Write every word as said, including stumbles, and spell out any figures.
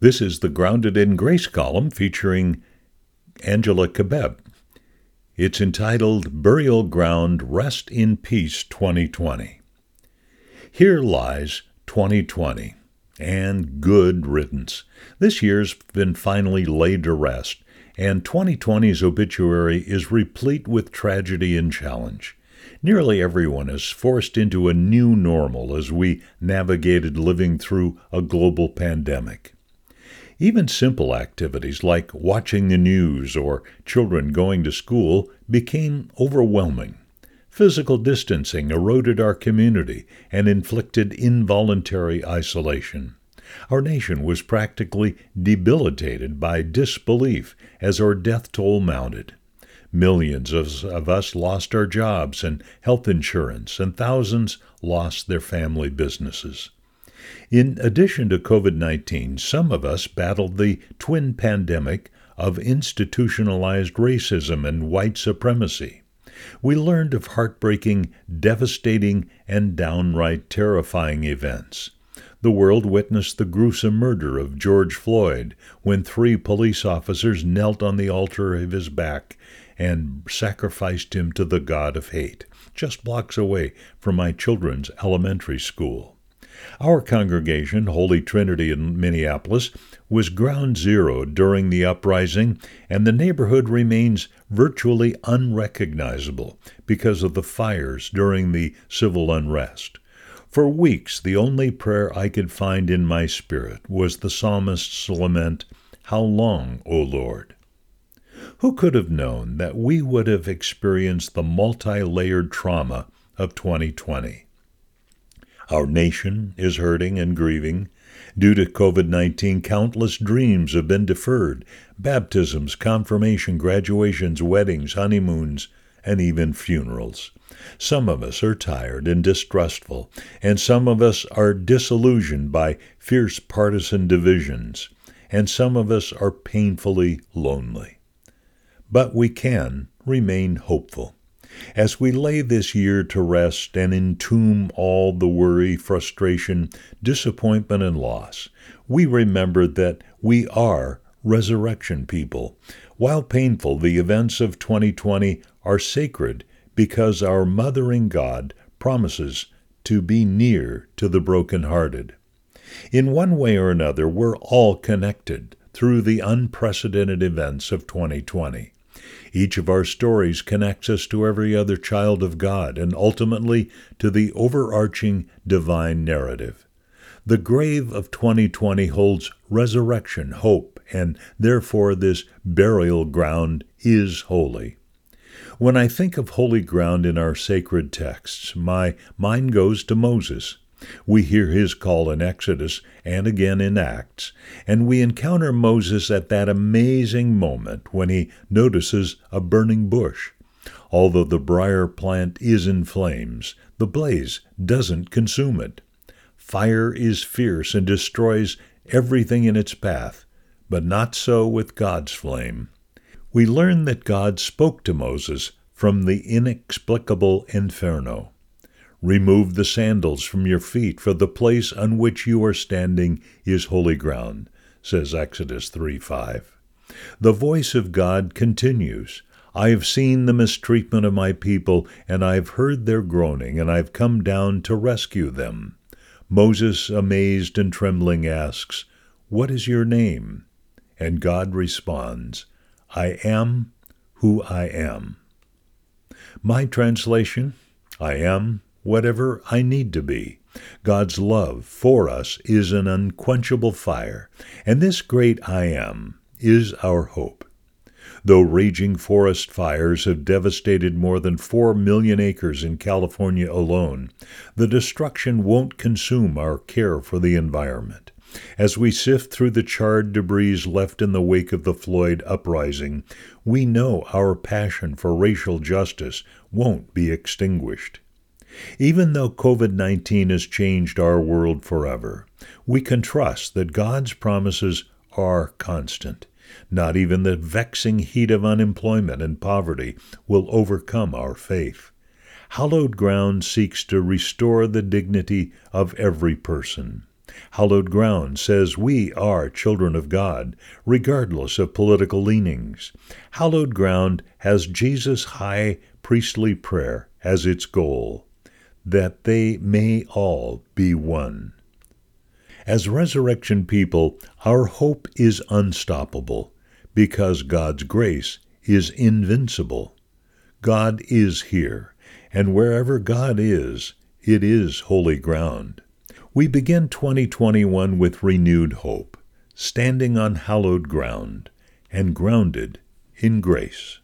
This is the Grounded in Grace column featuring Angela Kebeb. It's entitled Burial Ground Rest in Peace twenty twenty. Here lies twenty twenty, and good riddance. This year's been finally laid to rest, and twenty twenty's obituary is replete with tragedy and challenge. Nearly everyone is forced into a new normal as we navigated living through a global pandemic. Even simple activities like watching the news or children going to school became overwhelming. Physical distancing eroded our community and inflicted involuntary isolation. Our nation was practically debilitated by disbelief as our death toll mounted. Millions of, of us lost our jobs and health insurance, and thousands lost their family businesses. In addition to covid nineteen, some of us battled the twin pandemic of institutionalized racism and white supremacy. We learned of heartbreaking, devastating, and downright terrifying events. The world witnessed the gruesome murder of George Floyd when three police officers knelt on the altar of his back and sacrificed him to the god of hate, just blocks away from my children's elementary school. Our congregation, Holy Trinity in Minneapolis, was ground zero during the uprising, and the neighborhood remains virtually unrecognizable because of the fires during the civil unrest. For weeks, the only prayer I could find in my spirit was the psalmist's lament, "How long, O Lord?" Who could have known that we would have experienced the multi-layered trauma of twenty twenty? Our nation is hurting and grieving. Due to covid nineteen, countless dreams have been deferred: baptisms, confirmation, graduations, weddings, honeymoons, and even funerals. Some of us are tired and distrustful, and some of us are disillusioned by fierce partisan divisions, and some of us are painfully lonely. But we can remain hopeful. As we lay this year to rest and entomb all the worry, frustration, disappointment, and loss, we remember that we are resurrection people. While painful, the events of twenty twenty are sacred because our mothering God promises to be near to the brokenhearted. In one way or another, we're all connected through the unprecedented events of twenty twenty. Each of our stories connects us to every other child of God and ultimately to the overarching divine narrative. The grave of twenty twenty holds resurrection, hope, and therefore this burial ground is holy. When I think of holy ground in our sacred texts, my mind goes to Moses. We hear his call in Exodus and again in Acts, and we encounter Moses at that amazing moment when he notices a burning bush. Although the briar plant is in flames, the blaze doesn't consume it. Fire is fierce and destroys everything in its path, but not so with God's flame. We learn that God spoke to Moses from the inexplicable inferno. "Remove the sandals from your feet, for the place on which you are standing is holy ground," says Exodus three five. The voice of God continues, "I have seen the mistreatment of my people, and I have heard their groaning, and I have come down to rescue them." Moses, amazed and trembling, asks, "What is your name?" And God responds, "I am who I am." My translation, I am whatever I need to be. God's love for us is an unquenchable fire, and this great I am is our hope. Though raging forest fires have devastated more than four million acres in California alone, the destruction won't consume our care for the environment. As we sift through the charred debris left in the wake of the Floyd uprising, we know our passion for racial justice won't be extinguished. Even though covid nineteen has changed our world forever, we can trust that God's promises are constant. Not even the vexing heat of unemployment and poverty will overcome our faith. Hallowed ground seeks to restore the dignity of every person. Hallowed Ground says we are children of God, regardless of political leanings. Hallowed Ground has Jesus' high priestly prayer as its goal, that they may all be one. As resurrection people, our hope is unstoppable, because God's grace is invincible. God is here, and wherever God is, it is holy ground. We begin twenty twenty-one with renewed hope, standing on hallowed ground, and grounded in grace.